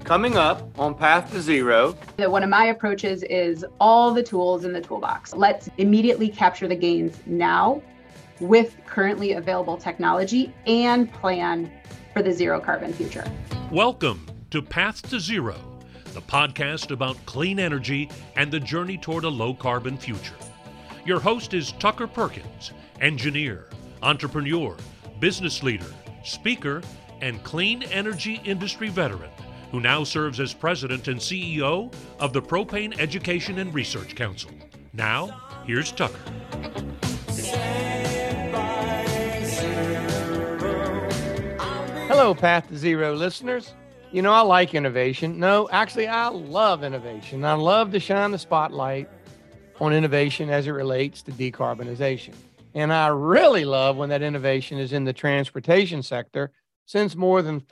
Coming up on Path to Zero. One of my approaches is all the tools in the toolbox. Let's immediately capture the gains now with currently available technology and plan for the zero carbon future. Welcome to Path to Zero, the podcast about clean energy and the journey toward a low carbon future. Your host is Tucker Perkins, engineer, entrepreneur, business leader, speaker, and clean energy industry veteran, who now serves as president and CEO of the Propane Education and Research Council. Now, here's Tucker. Hello, Path to Zero listeners. You know, I like innovation. No, actually, I love innovation. I love to shine the spotlight on innovation as it relates to decarbonization. And I really love when that innovation is in the transportation sector, since more than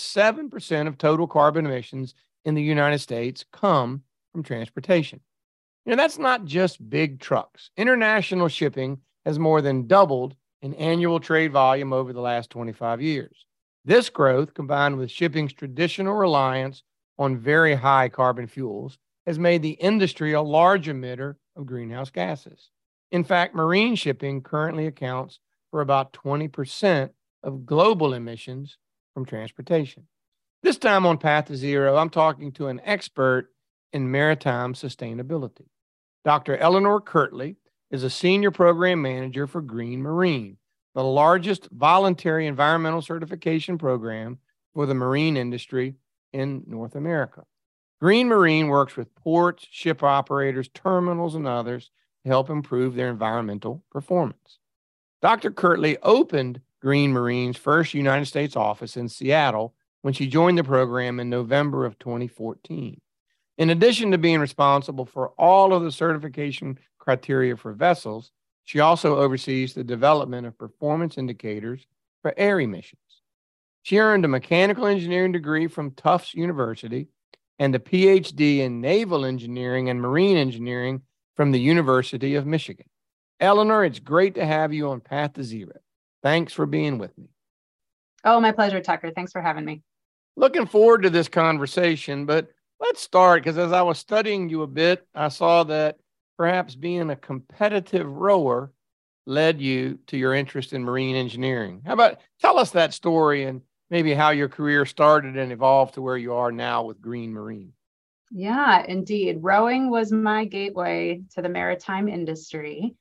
37% of total carbon emissions in the United States come from transportation. You know, that's not just big trucks. International shipping has more than doubled in annual trade volume over the last 25 years. This growth, combined with shipping's traditional reliance on very high carbon fuels, has made the industry a large emitter of greenhouse gases. In fact, marine shipping currently accounts for about 20% of global emissions from transportation. This time on Path to Zero, I'm talking to an expert in maritime sustainability. Dr. Eleanor Kirtley is a senior program manager for Green Marine, the largest voluntary environmental certification program for the marine industry in North America. Green Marine works with ports, ship operators, terminals, and others to help improve their environmental performance. Dr. Kirtley opened Green Marine's first United States office in Seattle when she joined the program in November of 2014. In addition to being responsible for all of the certification criteria for vessels, she also oversees the development of performance indicators for air emissions. She earned a mechanical engineering degree from Tufts University and a PhD in naval engineering and marine engineering from the University of Michigan. Eleanor, it's great to have you on Path to Zero. Thanks for being with me. Oh, my pleasure, Tucker. Thanks for having me. Looking forward to this conversation, but let's start, because as I was studying you a bit, I saw that perhaps being a competitive rower led you to your interest in marine engineering. How about tell us that story and maybe how your career started and evolved to where you are now with Green Marine? Yeah, indeed. Rowing was my gateway to the maritime industry.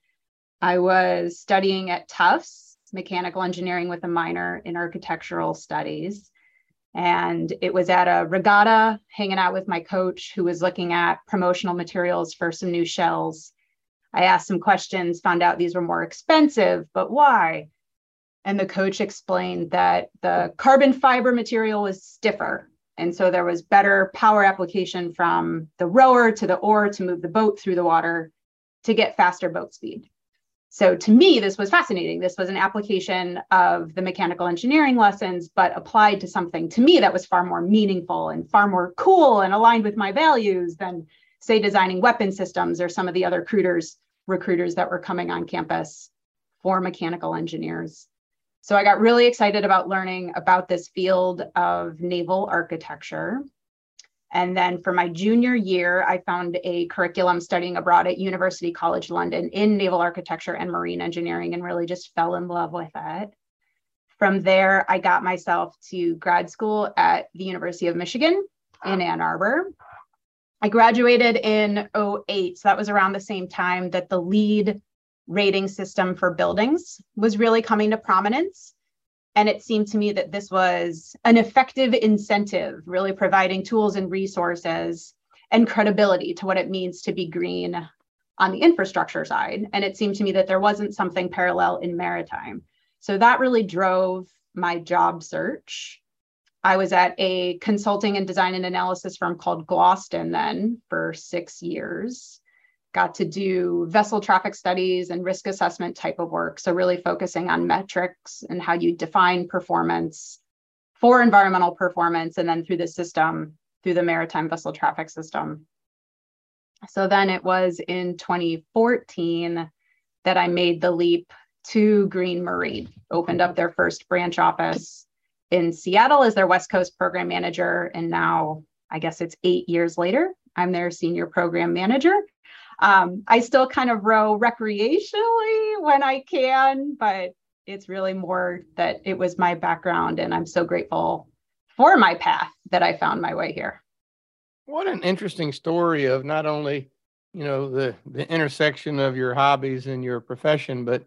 I was studying at Tufts, mechanical engineering with a minor in architectural studies. And it was at a regatta, hanging out with my coach who was looking at promotional materials for some new shells. I asked some questions, found out these were more expensive, but why? And the coach explained that the carbon fiber material was stiffer. And so there was better power application from the rower to the oar to move the boat through the water to get faster boat speed. So to me, this was fascinating. This was an application of the mechanical engineering lessons, but applied to something to me that was far more meaningful and far more cool and aligned with my values than, say, designing weapon systems or some of the other recruiters that were coming on campus for mechanical engineers. So I got really excited about learning about this field of naval architecture. And then for my junior year, I found a curriculum studying abroad at University College London in naval architecture and marine engineering and really just fell in love with it. From there, I got myself to grad school at the University of Michigan in Ann Arbor. I graduated in 2008, so that was around the same time that the LEED rating system for buildings was really coming to prominence. And it seemed to me that this was an effective incentive, really providing tools and resources and credibility to what it means to be green on the infrastructure side. And it seemed to me that there wasn't something parallel in maritime. So that really drove my job search. I was at a consulting and design and analysis firm called Gloston then for 6 years. Got to do vessel traffic studies and risk assessment type of work. So really focusing on metrics and how you define performance for environmental performance, and then through the system, through the maritime vessel traffic system. So then it was in 2014 that I made the leap to Green Marine, opened up their first branch office in Seattle as their West Coast program manager, and now I guess it's 8 years later. I'm their senior program manager. I still kind of row recreationally when I can, but it's really more that it was my background, and I'm so grateful for my path that I found my way here. What an interesting story of not only, the intersection of your hobbies and your profession, but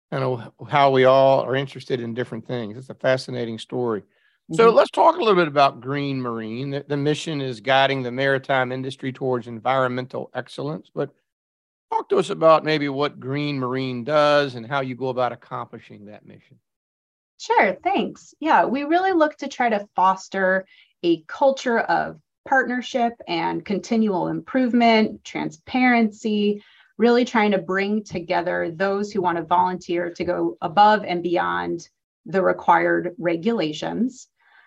how we all are interested in different things. It's a fascinating story. So let's talk a little bit about Green Marine. The mission is guiding the maritime industry towards environmental excellence, but talk to us about maybe what Green Marine does and how you go about accomplishing that mission. Sure, thanks. Yeah, we really look to try to foster a culture of partnership and continual improvement, transparency, really trying to bring together those who want to volunteer to go above and beyond the required regulations.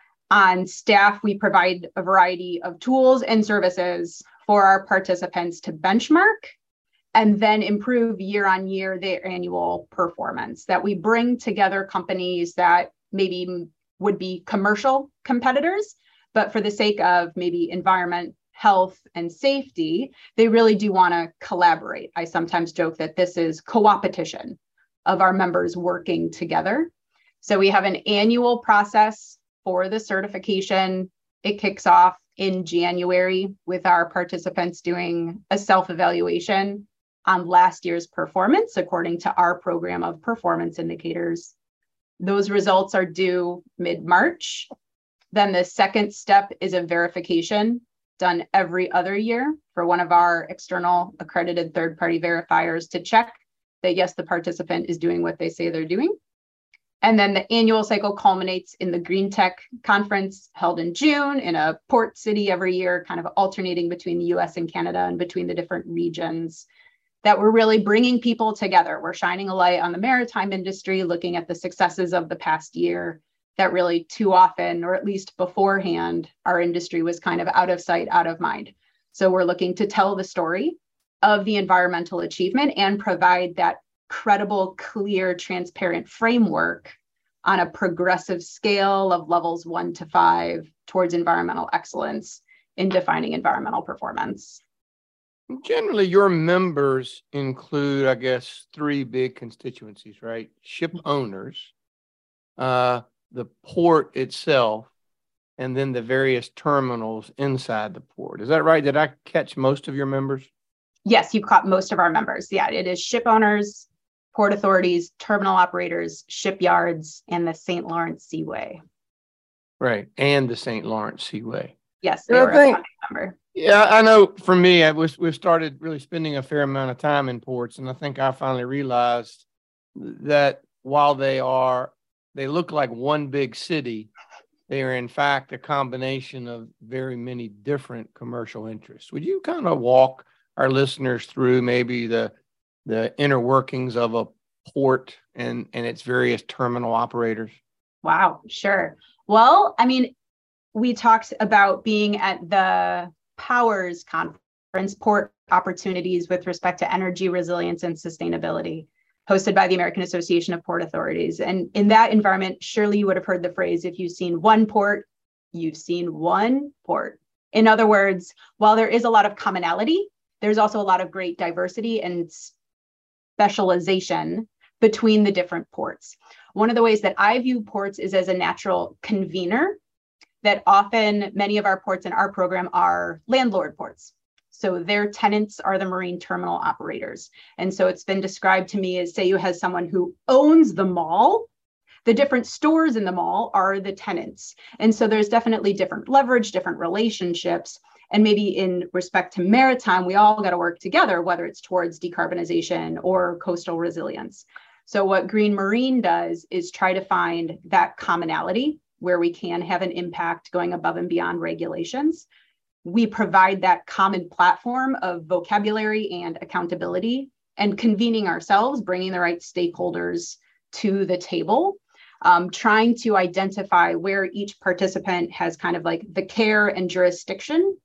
On staff, we provide a variety of tools and services for our participants to benchmark and then improve year on year their annual performance. That we bring together companies that maybe would be commercial competitors, but for the sake of maybe environment, health, and safety, they really do want to collaborate. I sometimes joke that this is co-opetition of our members working together. So we have an annual process for the certification. It kicks off in January with our participants doing a self-evaluation on last year's performance according to our program of performance indicators. Those results are due mid-March. Then the second step is a verification done every other year for one of our external accredited third-party verifiers to check that, yes, the participant is doing what they say they're doing. And then the annual cycle culminates in the Green Tech Conference held in June in a port city every year, kind of alternating between the US and Canada and between the different regions, that we're really bringing people together. We're shining a light on the maritime industry, looking at the successes of the past year that really too often, or at least beforehand, our industry was kind of out of sight, out of mind. So we're looking to tell the story of the environmental achievement and provide that credible, clear, transparent framework on a progressive scale of levels 1 to 5 towards environmental excellence in defining environmental performance. Generally, your members include, I guess, 3 big constituencies, right? Ship owners, the port itself, and then the various terminals inside the port. Is that right? Did I catch most of your members? Yes, you've caught most of our members. Yeah, it is ship owners, port authorities, terminal operators, shipyards, and the St. Lawrence Seaway. Right, and the St. Lawrence Seaway. Yes, they were a founding member. Yeah, I know for me, we've started really spending a fair amount of time in ports, and I think I finally realized that while they look like one big city, they are in fact a combination of very many different commercial interests. Would you kind of walk our listeners through maybe the inner workings of a port and its various terminal operators? Wow, sure. Well, I mean, we talked about being at the Powers Conference, Port Opportunities with respect to energy resilience and sustainability, hosted by the American Association of Port Authorities. And in that environment, surely you would have heard the phrase, if you've seen one port, you've seen one port. In other words, while there is a lot of commonality, there's also a lot of great diversity and specialization between the different ports. One of the ways that I view ports is as a natural convener, that often many of our ports in our program are landlord ports. So their tenants are the marine terminal operators. And so it's been described to me as, say you have someone who owns the mall, the different stores in the mall are the tenants. And so there's definitely different leverage, different relationships. And maybe in respect to maritime, we all got to work together, whether it's towards decarbonization or coastal resilience. So what Green Marine does is try to find that commonality where we can have an impact going above and beyond regulations. We provide that common platform of vocabulary and accountability and convening ourselves, bringing the right stakeholders to the table, trying to identify where each participant has kind of like the care and jurisdiction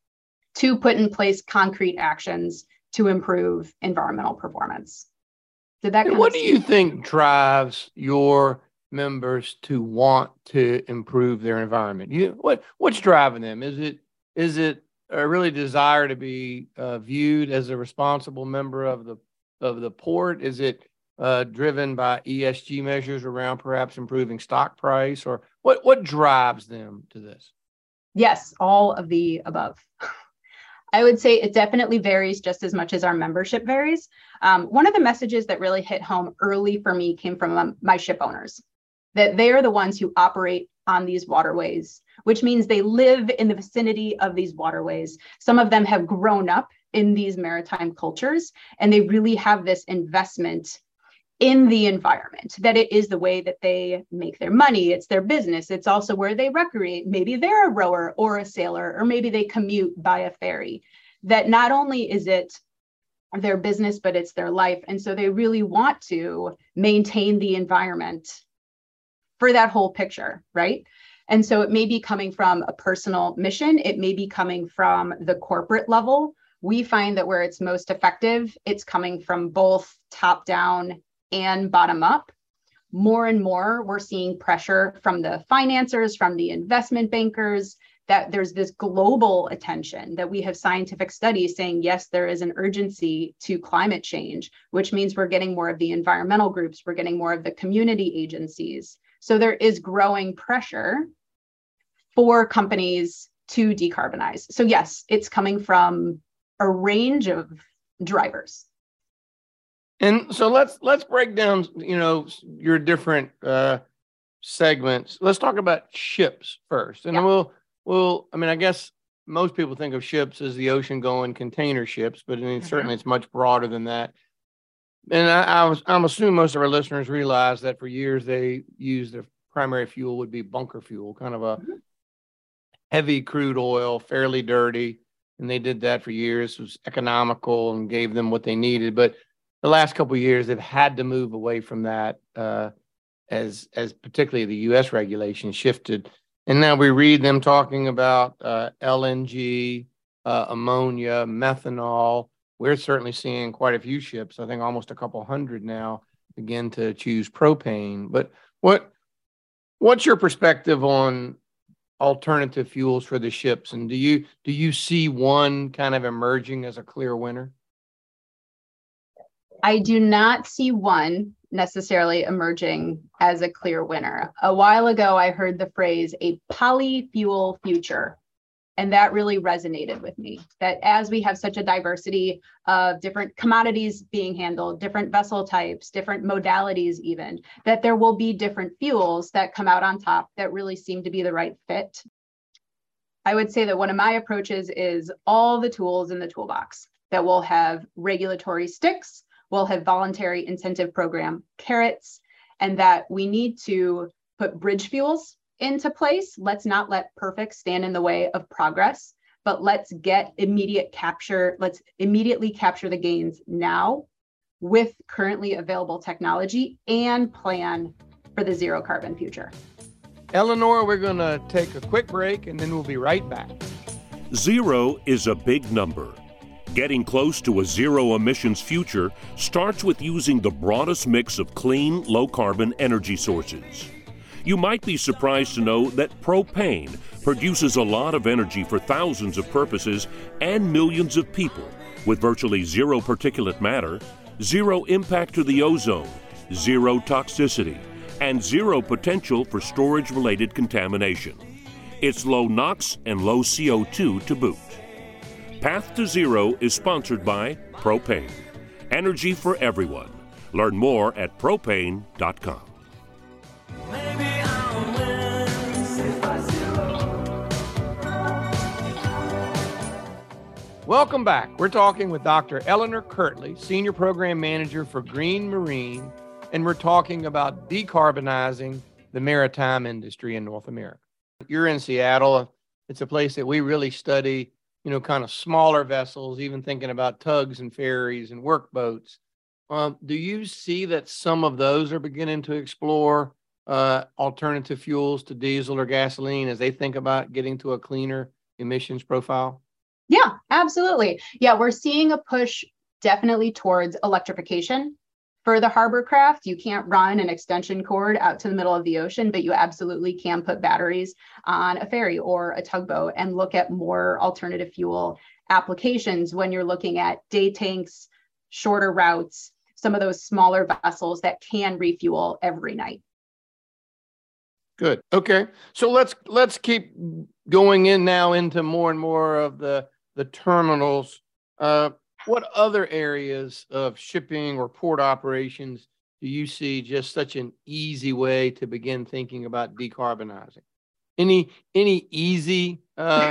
to put in place concrete actions to improve environmental performance. What do you think drives your members to want to improve their environment? What's driving them? Is it is it a really desire to be viewed as a responsible member of the port? Is it driven by ESG measures around perhaps improving stock price, or what drives them to this? Yes, all of the above. I would say it definitely varies just as much as our membership varies. One of the messages that really hit home early for me came from my ship owners, that they are the ones who operate on these waterways, which means they live in the vicinity of these waterways. Some of them have grown up in these maritime cultures, and they really have this investment in the environment, that it is the way that they make their money. It's their business. It's also where they recreate. Maybe they're a rower or a sailor, or maybe they commute by a ferry. That not only is it their business, but it's their life. And so they really want to maintain the environment for that whole picture, right? And so it may be coming from a personal mission. It may be coming from the corporate level. We find that where it's most effective, it's coming from both top down and bottom up. More and more, we're seeing pressure from the financiers, from the investment bankers, that there's this global attention, that we have scientific studies saying, yes, there is an urgency to climate change, which means we're getting more of the environmental groups, we're getting more of the community agencies. So there is growing pressure for companies to decarbonize. So yes, it's coming from a range of drivers. And so let's break down, your different segments. Let's talk about ships first, and then I guess most people think of ships as the ocean-going container ships, but certainly it's much broader than that. And I'm assuming most of our listeners realize that for years they used their primary fuel would be bunker fuel, kind of a heavy crude oil, fairly dirty, and they did that for years. It was economical and gave them what they needed, but the last couple of years, they've had to move away from that as particularly the U.S. regulation shifted. And now we read them talking about LNG, ammonia, methanol. We're certainly seeing quite a few ships, I think almost a couple hundred now, begin to choose propane. But what's your perspective on alternative fuels for the ships? And do you see one kind of emerging as a clear winner? I do not see one necessarily emerging as a clear winner. A while ago, I heard the phrase a polyfuel future, and that really resonated with me, that as we have such a diversity of different commodities being handled, different vessel types, different modalities even, that there will be different fuels that come out on top that really seem to be the right fit. I would say that one of my approaches is all the tools in the toolbox, that will have regulatory sticks, we'll have voluntary incentive program carrots, and that we need to put bridge fuels into place. Let's not let perfect stand in the way of progress, but let's get immediate capture. Let's immediately capture the gains now with currently available technology and plan for the zero carbon future. Eleanor, we're going to take a quick break and then we'll be right back. Zero is a big number. Getting close to a zero emissions future starts with using the broadest mix of clean, low-carbon energy sources. You might be surprised to know that propane produces a lot of energy for thousands of purposes and millions of people, with virtually zero particulate matter, zero impact to the ozone, zero toxicity, and zero potential for storage-related contamination. It's low NOx and low CO2 to boot. Path to Zero is sponsored by Propane. Energy for everyone. Learn more at propane.com. Welcome back. We're talking with Dr. Eleanor Kirtley, Senior Program Manager for Green Marine, and we're talking about decarbonizing the maritime industry in North America. You're in Seattle. It's a place that we really study, kind of smaller vessels, even thinking about tugs and ferries and workboats. Do you see that some of those are beginning to explore alternative fuels to diesel or gasoline as they think about getting to a cleaner emissions profile? Yeah, absolutely. Yeah, we're seeing a push definitely towards electrification For the harbor craft, you can't run an extension cord out to the middle of the ocean, but you absolutely can put batteries on a ferry or a tugboat and look at more alternative fuel applications when you're looking at day tanks, shorter routes, some of those smaller vessels that can refuel every night. Good. Okay. So let's keep going in now into more and more of the terminals. What other areas of shipping or port operations do you see just such an easy way to begin thinking about decarbonizing? Any easy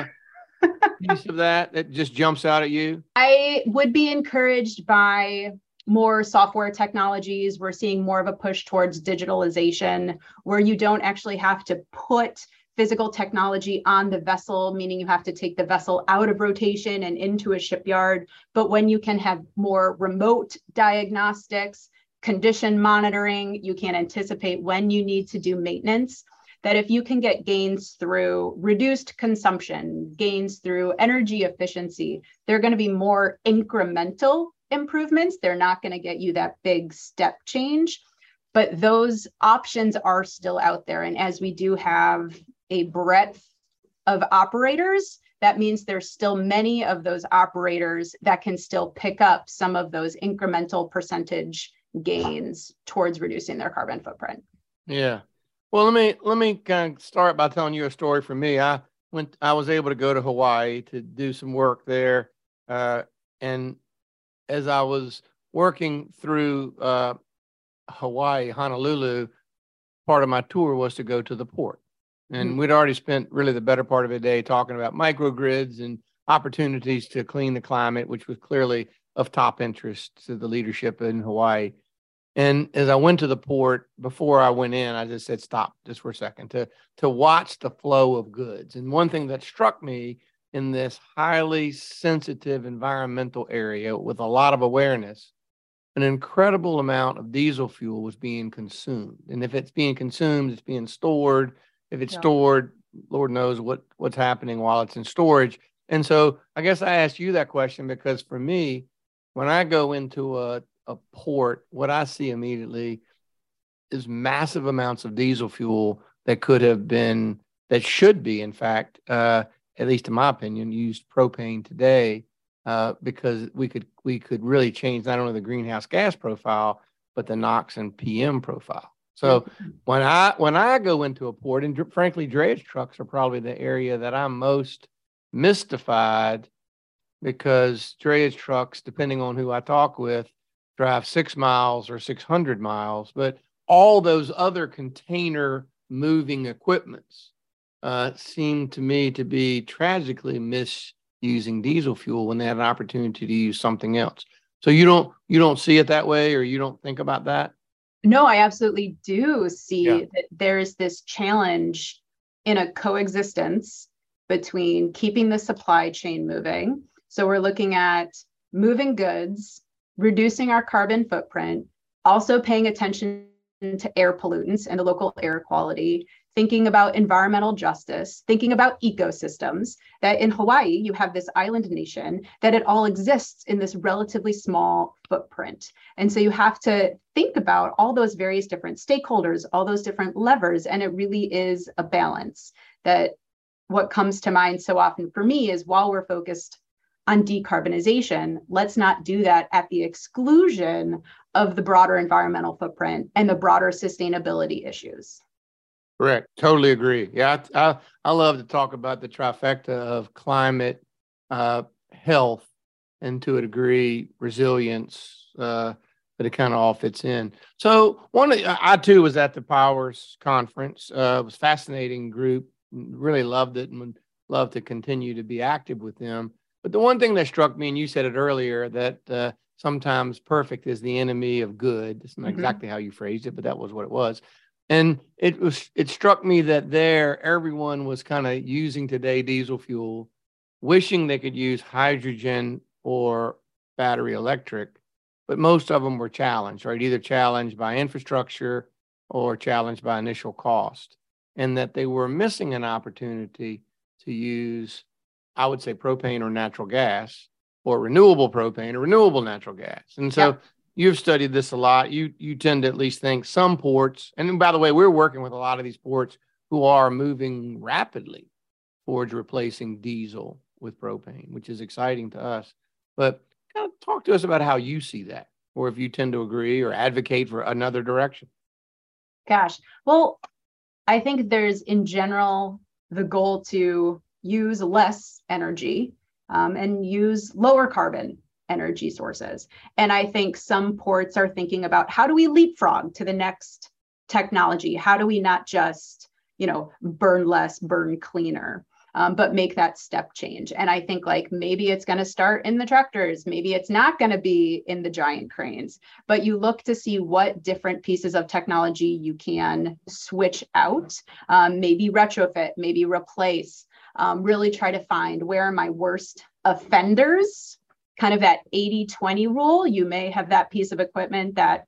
piece of that just jumps out at you? I would be encouraged by more software technologies. We're seeing more of a push towards digitalization where you don't actually have to put physical technology on the vessel, meaning you have to take the vessel out of rotation and into a shipyard. But when you can have more remote diagnostics, condition monitoring, you can anticipate when you need to do maintenance. That if you can get gains through reduced consumption, gains through energy efficiency, they're going to be more incremental improvements. They're not going to get you that big step change, but those options are still out there. And as we do have a breadth of operators, that means there's still many of those operators that can still pick up some of those incremental percentage gains towards reducing their carbon footprint. Yeah. Well, let me kind of start by telling you a story from me. I was able to go to Hawaii to do some work there, and as I was working through Hawaii, Honolulu, part of my tour was to go to the port. And we'd already spent really the better part of the day talking about microgrids and opportunities to clean the climate, which was clearly of top interest to the leadership in Hawaii. And as I went to the port, before I went in, I just said, stop just for a second to watch the flow of goods. And one thing that struck me in this highly sensitive environmental area with a lot of awareness, an incredible amount of diesel fuel was being consumed. And if it's being consumed, it's being stored. If it's stored, Lord knows what's happening while it's in storage. And so I guess I asked you that question because for me, when I go into a port, what I see immediately is massive amounts of diesel fuel that should be, in fact, at least in my opinion, used propane today because we could really change not only the greenhouse gas profile, but the NOx and PM profile. So when I go into a port, and frankly, drayage trucks are probably the area that I'm most mystified because drayage trucks, depending on who I talk with, drive 6 miles or 600 miles, but all those other container moving equipments seem to me to be tragically misusing diesel fuel when they had an opportunity to use something else. So you don't see it that way, or you don't think about that? No, I absolutely do see that there's this challenge in a coexistence between keeping the supply chain moving. So we're looking at moving goods, reducing our carbon footprint, also paying attention to air pollutants and the local air quality, thinking about environmental justice, thinking about ecosystems, that in Hawaii, you have this island nation, that it all exists in this relatively small footprint. And so you have to think about all those various different stakeholders, all those different levers, and it really is a balance. That what comes to mind so often for me is while we're focused on decarbonization, let's not do that at the exclusion of the broader environmental footprint and the broader sustainability issues. Correct. Totally agree. Yeah, I love to talk about the trifecta of climate, health, and to a degree, resilience, but it kind of all fits in. So I too was at the Powers conference. It was a fascinating group. Really loved it and would love to continue to be active with them. But the one thing that struck me, and you said it earlier, that sometimes perfect is the enemy of good. It's not exactly how you phrased it, but that was what it was. And it struck me that everyone was kind of using today diesel fuel, wishing they could use hydrogen or battery electric, but most of them were challenged, right? Either challenged by infrastructure or challenged by initial cost, and that they were missing an opportunity to use, I would say, propane or natural gas, or renewable propane or renewable natural gas. And so, you've studied this a lot. You tend to at least think some ports, and by the way, we're working with a lot of these ports who are moving rapidly towards replacing diesel with propane, which is exciting to us. But kind of talk to us about how you see that, or if you tend to agree or advocate for another direction. Gosh, well, I think there's in general the goal to use less energy and use lower carbon energy sources. And I think some ports are thinking about how do we leapfrog to the next technology? How do we not just, burn less, burn cleaner, but make that step change? And I think like maybe it's going to start in the tractors, maybe it's not going to be in the giant cranes, but you look to see what different pieces of technology you can switch out, maybe retrofit, maybe replace, really try to find where are my worst offenders, kind of that 80-20 rule. You may have that piece of equipment that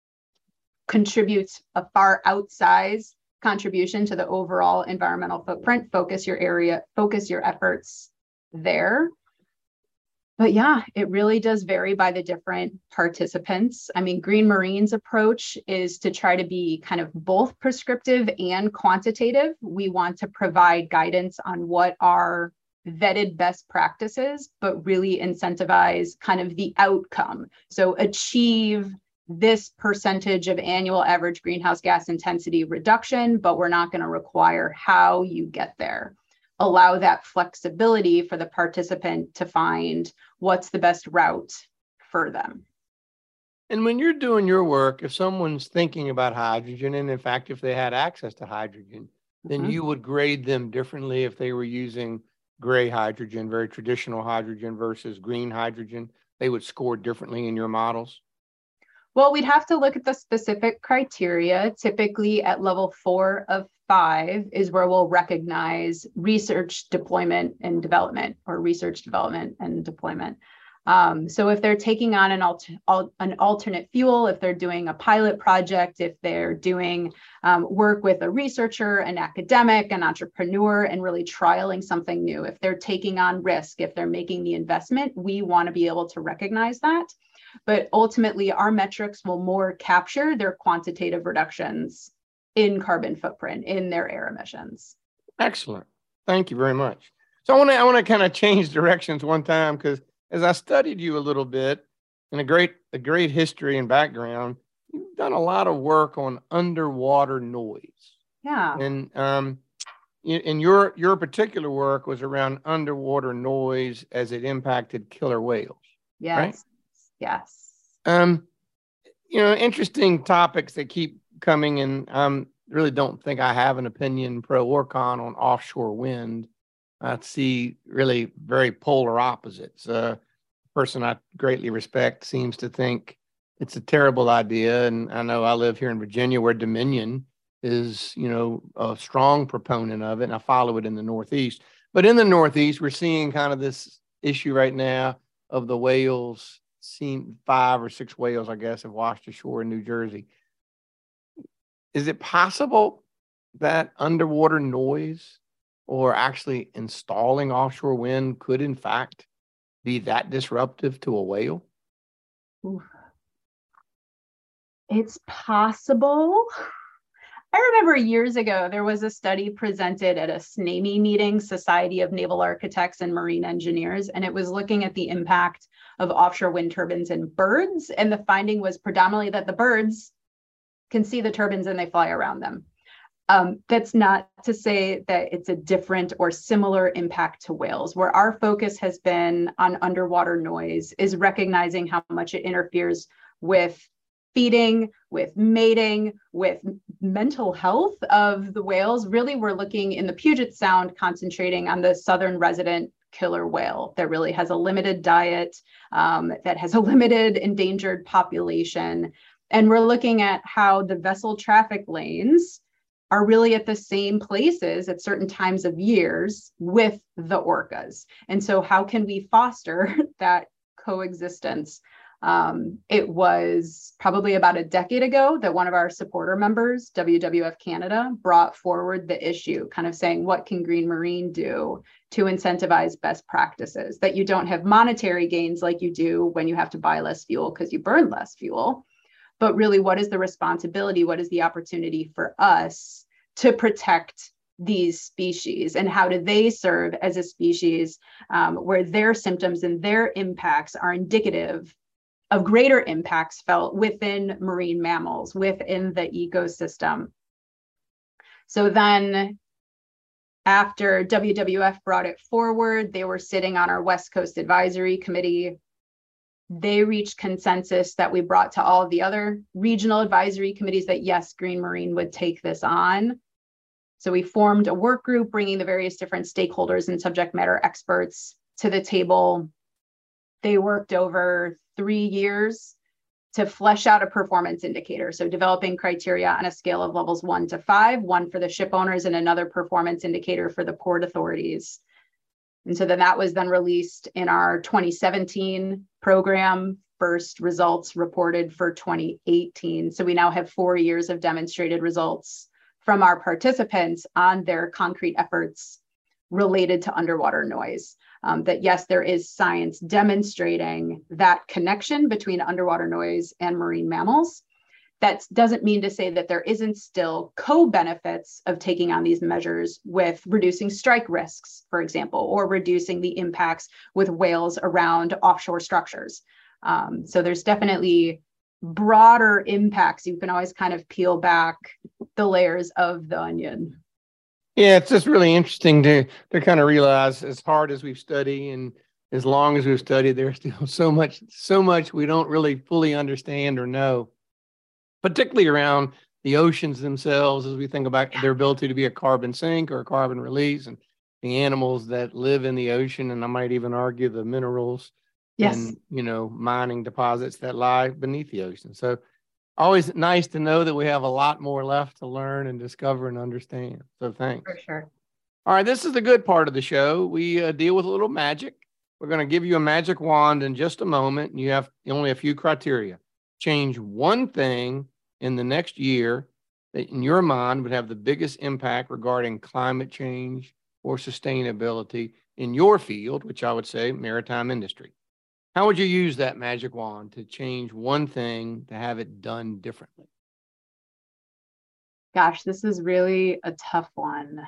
contributes a far outsized contribution to the overall environmental footprint. Focus your efforts there. But yeah, it really does vary by the different participants. I mean, Green Marine's approach is to try to be kind of both prescriptive and quantitative. We want to provide guidance on what are vetted best practices, but really incentivize kind of the outcome. So achieve this percentage of annual average greenhouse gas intensity reduction, but we're not going to require how you get there. Allow that flexibility for the participant to find what's the best route for them. And when you're doing your work, if someone's thinking about hydrogen, and in fact, if they had access to hydrogen, then you would grade them differently if they were using gray hydrogen, very traditional hydrogen versus green hydrogen. They would score differently in your models. Well, we'd have to look at the specific criteria. Typically at level 4 of 5 is where we'll recognize research, deployment, and development, or research, development, and deployment. So if they're taking on an alternate fuel, if they're doing a pilot project, if they're doing work with a researcher, an academic, an entrepreneur, and really trialing something new, if they're taking on risk, if they're making the investment, we want to be able to recognize that. But ultimately, our metrics will more capture their quantitative reductions in carbon footprint, in their air emissions. Excellent. Thank you very much. So I want to kind of change directions one time, because as I studied you a little bit, and a great history and background, you've done a lot of work on underwater noise. Yeah. And your particular work was around underwater noise as it impacted killer whales. Yes. Right? Yes. Interesting topics that keep coming, and really don't think I have an opinion pro or con on offshore wind. I see really very polar opposites. A person I greatly respect seems to think it's a terrible idea, and I know I live here in Virginia, where Dominion is, a strong proponent of it, and I follow it in the Northeast. But in the Northeast, we're seeing kind of this issue right now of the whales. Seen 5 or 6 whales, I guess, have washed ashore in New Jersey. Is it possible that underwater noise, or actually installing offshore wind, could in fact be that disruptive to a whale? It's possible. I remember years ago, there was a study presented at a SNAME meeting, Society of Naval Architects and Marine Engineers, and it was looking at the impact of offshore wind turbines in birds. And the finding was predominantly that the birds can see the turbines and they fly around them. That's not to say that it's a different or similar impact to whales. Where our focus has been on underwater noise is recognizing how much it interferes with feeding, with mating, with mental health of the whales. Really, we're looking in the Puget Sound, concentrating on the southern resident killer whale that really has a limited diet, that has a limited endangered population. And we're looking at how the vessel traffic lanes are really at the same places at certain times of years with the orcas. And so how can we foster that coexistence? It was probably about a decade ago that one of our supporter members, WWF Canada, brought forward the issue, kind of saying, what can Green Marine do to incentivize best practices, that you don't have monetary gains like you do when you have to buy less fuel because you burn less fuel. But really, what is the responsibility? What is the opportunity for us to protect these species, and how do they serve as a species where their symptoms and their impacts are indicative of greater impacts felt within marine mammals, within the ecosystem? So then after WWF brought it forward, they were sitting on our West Coast Advisory Committee. They reached consensus that we brought to all of the other regional advisory committees that yes, Green Marine would take this on. So we formed a work group, bringing the various different stakeholders and subject matter experts to the table. They worked over 3 years to flesh out a performance indicator. So developing criteria on a scale of levels 1 to 5, one for the ship owners and another performance indicator for the port authorities. And so then that was then released in our 2017 program, first results reported for 2018. So we now have 4 years of demonstrated results from our participants on their concrete efforts related to underwater noise. That yes, there is science demonstrating that connection between underwater noise and marine mammals. That doesn't mean to say that there isn't still co-benefits of taking on these measures with reducing strike risks, for example, or reducing the impacts with whales around offshore structures. So there's definitely broader impacts. You can always kind of peel back the layers of the onion. Yeah, it's just really interesting to kind of realize, as hard as we've studied and as long as we've studied, there's still so much we don't really fully understand or know, particularly around the oceans themselves, as we think about their ability to be a carbon sink or a carbon release, and the animals that live in the ocean, and I might even argue the minerals and, mining deposits that lie beneath the ocean. So always nice to know that we have a lot more left to learn and discover and understand. So thanks. For sure. All right, this is the good part of the show. We deal with a little magic. We're going to give you a magic wand in just a moment, and you have only a few criteria. Change one thing in the next year that in your mind would have the biggest impact regarding climate change or sustainability in your field, which I would say maritime industry. How would you use that magic wand to change one thing to have it done differently? Gosh, this is really a tough one.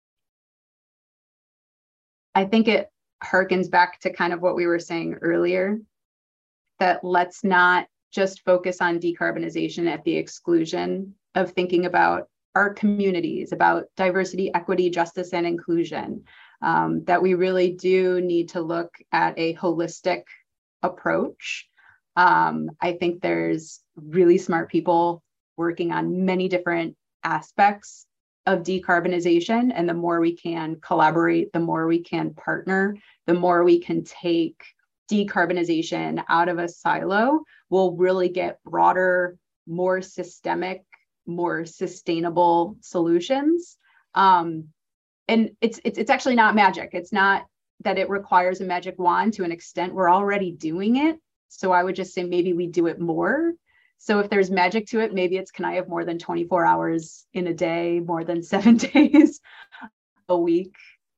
I think it harkens back to kind of what we were saying earlier, that let's not just focus on decarbonization at the exclusion of thinking about our communities, about diversity, equity, justice, and inclusion, that we really do need to look at a holistic approach. I think there's really smart people working on many different aspects of decarbonization. And the more we can collaborate, the more we can partner, the more we can take decarbonization out of a silo, we'll really get broader, more systemic, more sustainable solutions. And it's actually not magic. It's not that it requires a magic wand. To an extent, we're already doing it. So I would just say maybe we do it more. So if there's magic to it, maybe it's, can I have more than 24 hours in a day, more than 7 days a week?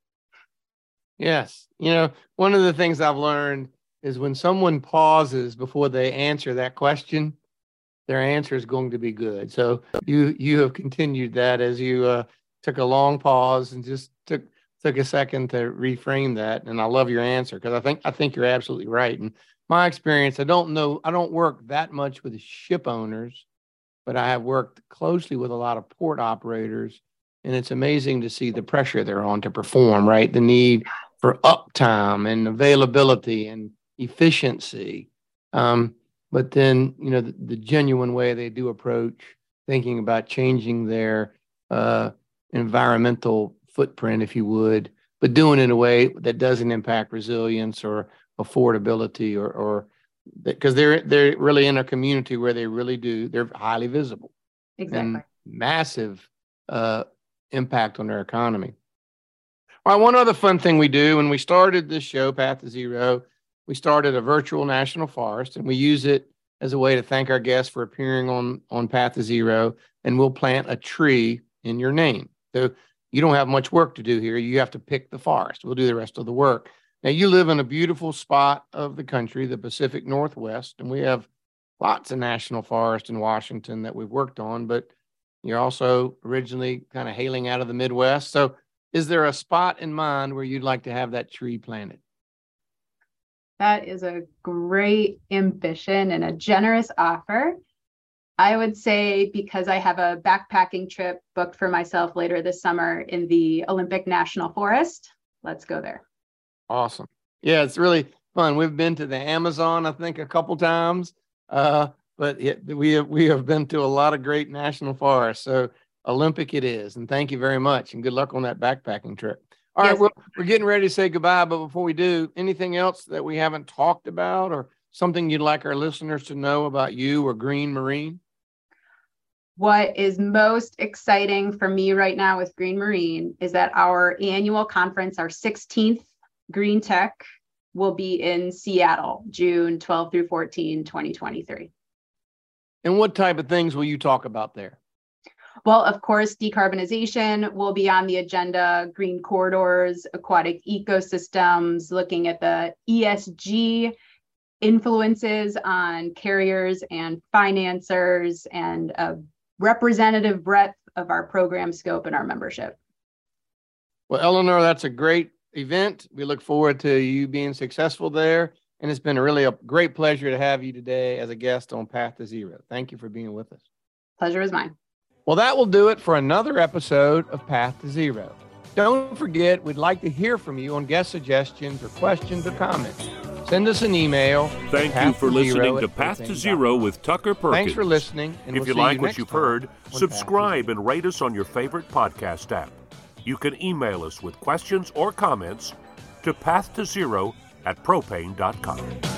Yes. One of the things I've learned is when someone pauses before they answer that question, their answer is going to be good. So you have continued that as you took a long pause and just took a second to reframe that. And I love your answer, because I think you're absolutely right. And my experience, I don't work that much with ship owners, but I have worked closely with a lot of port operators, and it's amazing to see the pressure they're on to perform, right? The need for uptime and availability and efficiency. But then, the genuine way they do approach thinking about changing their environmental footprint, if you would, but doing it in a way that doesn't impact resilience or affordability, or because they're really in a community where they're highly visible. Exactly. And massive impact on their economy. All right, one other fun thing we do, when we started this show, Path to Zero, we started a virtual national forest, and we use it as a way to thank our guests for appearing on Path to Zero, and we'll plant a tree in your name. So you don't have much work to do here. You have to pick the forest. We'll do the rest of the work. Now, you live in a beautiful spot of the country, the Pacific Northwest, and we have lots of national forests in Washington that we've worked on, but you're also originally kind of hailing out of the Midwest. So is there a spot in mind where you'd like to have that tree planted? That is a great ambition and a generous offer. I would say, because I have a backpacking trip booked for myself later this summer in the Olympic National Forest, let's go there. Awesome. Yeah, it's really fun. We've been to the Amazon, I think, a couple times, but we have been to a lot of great national forests. So Olympic it is. And thank you very much. And good luck on that backpacking trip. All right, well, we're getting ready to say goodbye. But before we do, anything else that we haven't talked about or something you'd like our listeners to know about you or Green Marine? What is most exciting for me right now with Green Marine is that our annual conference, our 16th Green Tech, will be in Seattle, June 12 through 14, 2023. And what type of things will you talk about there? Well, of course, decarbonization will be on the agenda, green corridors, aquatic ecosystems, looking at the ESG influences on carriers and financiers, and a representative breadth of our program scope and our membership. Well, Eleanor, that's a great event. We look forward to you being successful there. And it's been really a great pleasure to have you today as a guest on Path to Zero. Thank you for being with us. Pleasure is mine. Well, that will do it for another episode of Path to Zero. Don't forget, we'd like to hear from you on guest suggestions or questions or comments. Send us an email. Thank you for listening to Path to Zero with Tucker Perkins. Thanks for listening. And if you like what you've heard, subscribe and rate us on your favorite podcast app. You can email us with questions or comments to pathtozero@propane.com.